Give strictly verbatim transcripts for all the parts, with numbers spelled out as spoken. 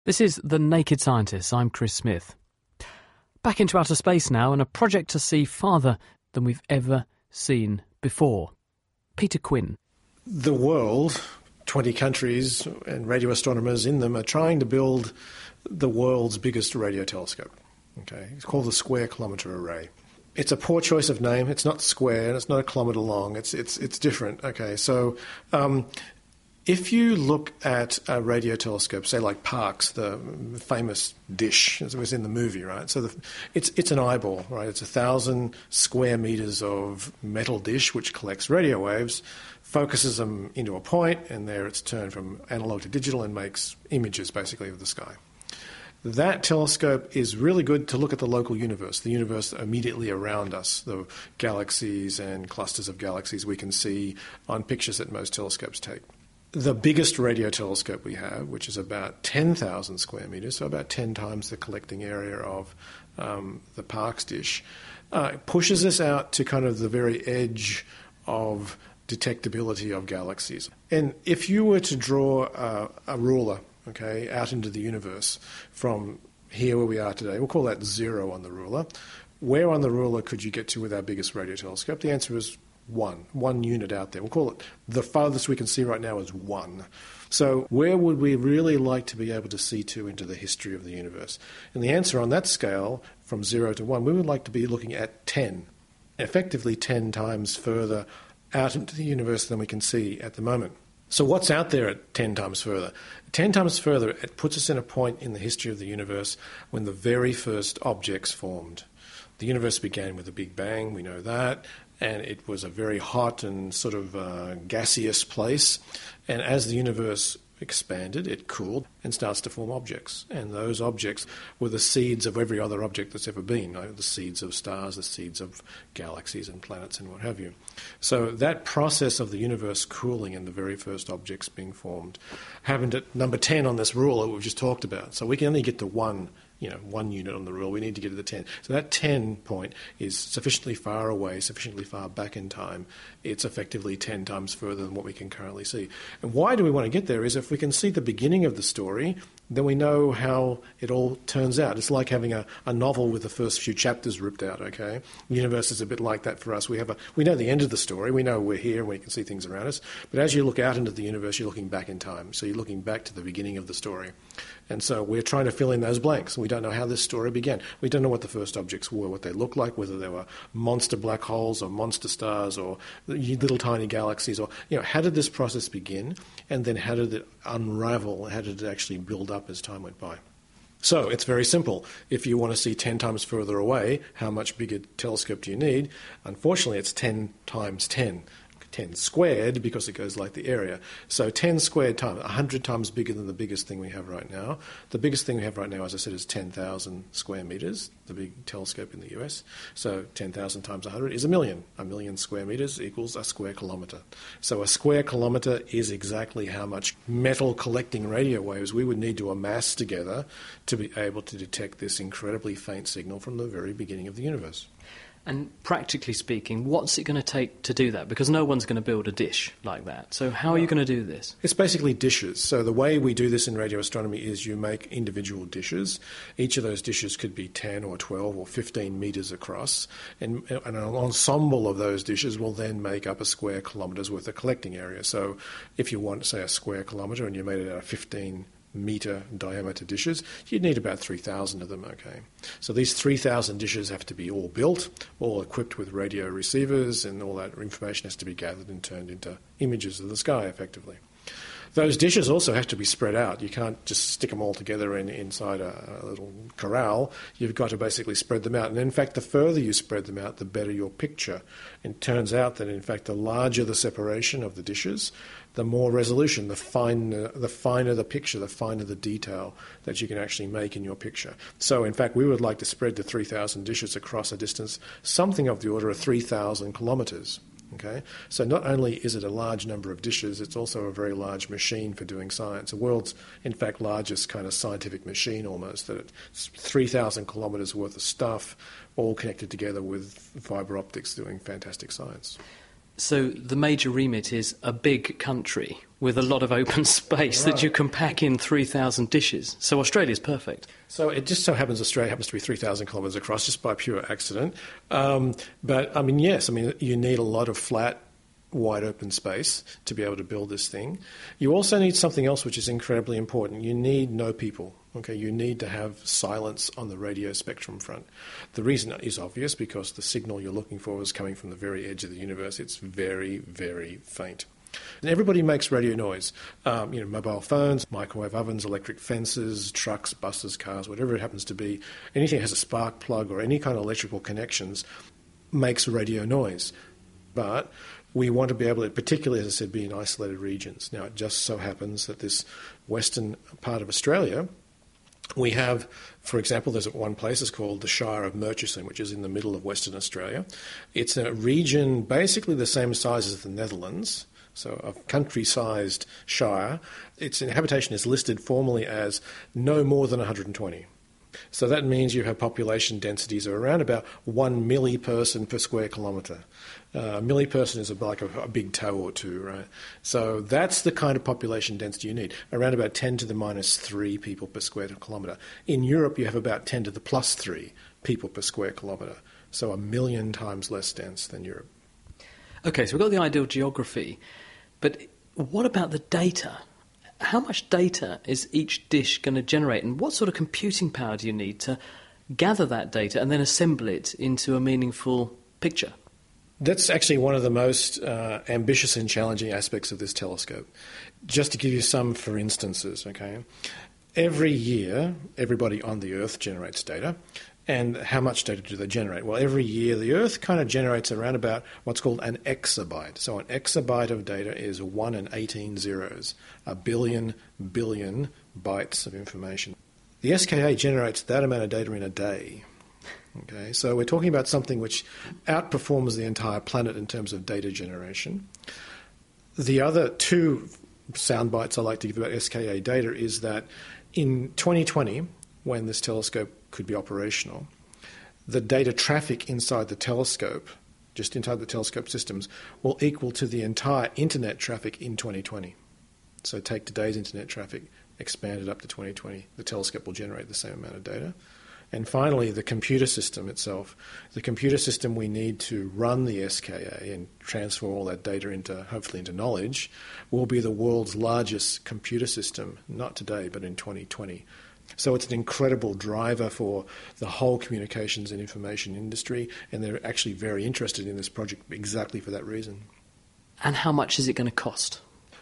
This is The Naked Scientists. I'm Chris Smith. Back into outer space now, and a project to see farther than we've ever seen before. Peter Quinn. The world, twenty countries and radio astronomers in them, are trying to build the world's biggest radio telescope. Okay, it's called the Square Kilometre Array. It's a poor choice of name. It's not square, and it's not a kilometre long. It's it's it's different. Okay, so um, if you look at a radio telescope, say like Parkes, the famous dish, as it was in the movie, right? So the, it's it's an eyeball, right? It's a thousand square metres of metal dish which collects radio waves, focuses them into a point, and there it's turned from analog to digital and makes images, basically, of the sky. That telescope is really good to look at the local universe, the universe immediately around us, the galaxies and clusters of galaxies we can see on pictures that most telescopes take. The biggest radio telescope we have, which is about ten thousand square metres, so about ten times the collecting area of um, the Parkes dish, uh, pushes us out to kind of the very edge of detectability of galaxies. And if you were to draw uh, a ruler, okay, out into the universe from here where we are today, we'll call that zero on the ruler. Where on the ruler could you get to with our biggest radio telescope? The answer is one, one unit out there. We'll call it, the farthest we can see right now is one. So where would we really like to be able to see to into the history of the universe? And the answer on that scale, from zero to one, we would like to be looking at ten, effectively ten times further out into the universe than we can see at the moment. So what's out there at ten times further? ten times further, it puts us in a point in the history of the universe when the very first objects formed. The universe began with a Big Bang, we know that, and it was a very hot and sort of uh, gaseous place. And as the universe expanded, it cooled and starts to form objects. And those objects were the seeds of every other object that's ever been, like the seeds of stars, the seeds of galaxies and planets and what have you. So that process of the universe cooling and the very first objects being formed happened at number ten on this ruler we've just talked about. So we can only get to one you know, one unit on the rule, we need to get to the ten. So that ten point is sufficiently far away, sufficiently far back in time. It's effectively ten times further than what we can currently see. And why do we want to get there is if we can see the beginning of the story, then we know how it all turns out. It's like having a, a novel with the first few chapters ripped out, okay? The universe is a bit like that for us. We have a we know the end of the story. We know we're here and we can see things around us. But as you look out into the universe, you're looking back in time. So you're looking back to the beginning of the story. And so we're trying to fill in those blanks. We don't know how this story began. We don't know what the first objects were, what they looked like, whether they were monster black holes or monster stars or little tiny galaxies, or, you know, how did this process begin? And then how did it unravel? How did it actually build up as time went by? So it's very simple. If you want to see ten times further away, how much bigger telescope do you need? Unfortunately, it's ten times ten. ten squared because it goes like the area. So ten squared times, one hundred times bigger than the biggest thing we have right now. The biggest thing we have right now, as I said, is ten thousand square metres, the big telescope in the U S. So ten thousand times one hundred is a million. A million square metres equals a square kilometre. So a square kilometre is exactly how much metal collecting radio waves we would need to amass together to be able to detect this incredibly faint signal from the very beginning of the universe. And practically speaking, what's it going to take to do that? Because no one's going to build a dish like that. So how are you going to do this? It's basically dishes. So the way we do this in radio astronomy is you make individual dishes. Each of those dishes could be ten or twelve or fifteen metres across. And, and an ensemble of those dishes will then make up a square kilometre's worth of collecting area. So if you want, say, a square kilometre and you made it out of fifteen metre diameter dishes, you'd need about three thousand of them, okay? So these three thousand dishes have to be all built, all equipped with radio receivers, and all that information has to be gathered and turned into images of the sky, effectively. Those dishes also have to be spread out. You can't just stick them all together in, inside a, a little corral. You've got to basically spread them out. And in fact, the further you spread them out, the better your picture. And it turns out that, in fact, the larger the separation of the dishes, the more resolution, the finer, the finer the picture, the finer the detail that you can actually make in your picture. So, in fact, we would like to spread the three thousand dishes across a distance something of the order of three thousand kilometres. Okay, so not only is it a large number of dishes, it's also a very large machine for doing science. The world's, in fact, largest kind of scientific machine almost, that it's three thousand kilometres worth of stuff, all connected together with fibre optics doing fantastic science. So the major remit is a big country with a lot of open space Right. that you can pack in three thousand dishes. So Australia's perfect. So it just so happens Australia happens to be three thousand kilometres across just by pure accident. Um, but, I mean, yes, I mean, you need a lot of flat, wide open space to be able to build this thing. You also need something else which is incredibly important. You need no people. Okay, you need to have silence on the radio spectrum front. The reason is obvious, because the signal you're looking for is coming from the very edge of the universe. It's very, very faint. And everybody makes radio noise. Um, you know, mobile phones, microwave ovens, electric fences, trucks, buses, cars, whatever it happens to be. Anything that has a spark plug or any kind of electrical connections makes radio noise. But we want to be able to, particularly, as I said, be in isolated regions. Now, it just so happens that this western part of Australia, we have, for example, there's one place, it's called the Shire of Murchison, which is in the middle of Western Australia. It's a region basically the same size as the Netherlands, so a country-sized shire. Its habitation is listed formally as no more than one hundred twenty. So that means you have population densities of around about one milliperson per square kilometre. Uh, a milliperson is like a, a big toe or two, right? So that's the kind of population density you need, around about ten to the minus three people per square kilometre. In Europe, you have about ten to the plus three people per square kilometre, so a million times less dense than Europe. OK, so we've got the ideal geography, but what about the data? How much data is each dish going to generate, and what sort of computing power do you need to gather that data and then assemble it into a meaningful picture? That's actually one of the most uh, ambitious and challenging aspects of this telescope. Just to give you some for instances, okay? Every year, everybody on the Earth generates data. And how much data do they generate? Well, every year the Earth kind of generates around about what's called an exabyte. So an exabyte of data is one and eighteen zeros, a billion billion bytes of information. The S K A generates that amount of data in a day. Okay, so we're talking about something which outperforms the entire planet in terms of data generation. The other two sound bites I like to give about S K A data is that in twenty twenty, when this telescope could be operational, the data traffic inside the telescope, just inside the telescope systems, will equal to the entire internet traffic in twenty twenty. So take today's internet traffic, expand it up to twenty twenty. The telescope will generate the same amount of data. And finally, the computer system itself. The computer system we need to run the S K A and transform all that data into, hopefully into knowledge, will be the world's largest computer system, not today, but in twenty twenty. So it's an incredible driver for the whole communications and information industry, and they're actually very interested in this project exactly for that reason. And how much is it going to cost?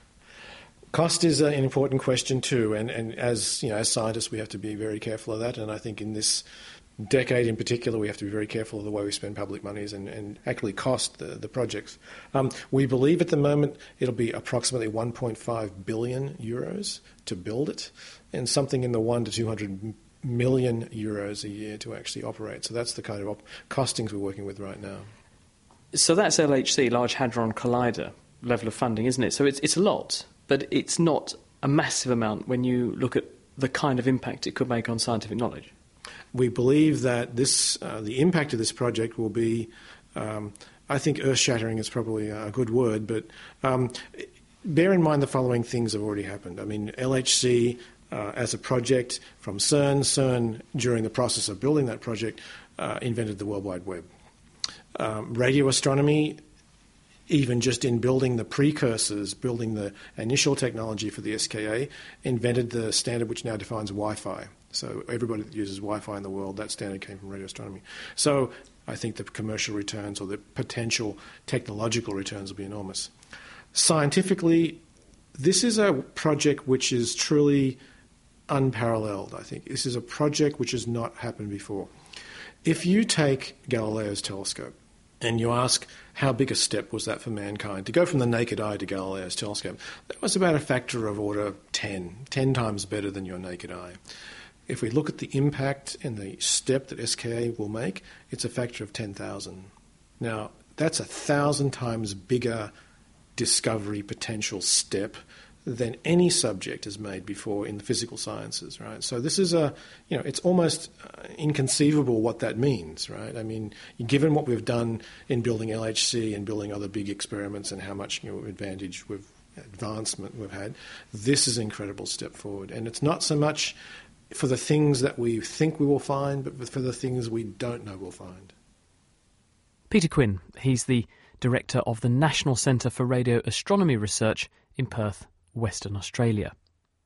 Cost is an important question too, and, and as you know, as scientists, we have to be very careful of that. And I think in this decade in particular, we have to be very careful of the way we spend public monies and, and actually cost the, the projects. Um, we believe at the moment it'll be approximately one point five billion euros to build it, and something in the one to two hundred million euros a year to actually operate. So that's the kind of op- costings we're working with right now. So that's L H C, Large Hadron Collider level of funding, isn't it? So it's it's a lot, but it's not a massive amount when you look at the kind of impact it could make on scientific knowledge. We believe that this, uh, the impact of this project will be, um, I think earth-shattering is probably a good word, but um, bear in mind the following things have already happened. I mean, L H C uh, as a project from CERN, CERN during the process of building that project uh, invented the World Wide Web. Um, radio astronomy, even just in building the precursors, building the initial technology for the S K A, invented the standard which now defines Wi-Fi. So everybody that uses Wi-Fi in the world, that standard came from radio astronomy. So I think the commercial returns or the potential technological returns will be enormous. Scientifically, this is a project which is truly unparalleled, I think. This is a project which has not happened before. If you take Galileo's telescope and you ask how big a step was that for mankind, to go from the naked eye to Galileo's telescope, that was about a factor of order ten, ten times better than your naked eye. If we look at the impact and the step that S K A will make, it's a factor of ten thousand. Now, that's a thousand times bigger discovery potential step than any subject has made before in the physical sciences, right? So this is a, you know, it's almost inconceivable what that means, right? I mean, given what we've done in building L H C and building other big experiments and how much, you know, advantage we've advancement we've had, this is an incredible step forward. And it's not so much for the things that we think we will find, but for the things we don't know we'll find. Peter Quinn, he's the director of the National Centre for Radio Astronomy Research in Perth, Western Australia.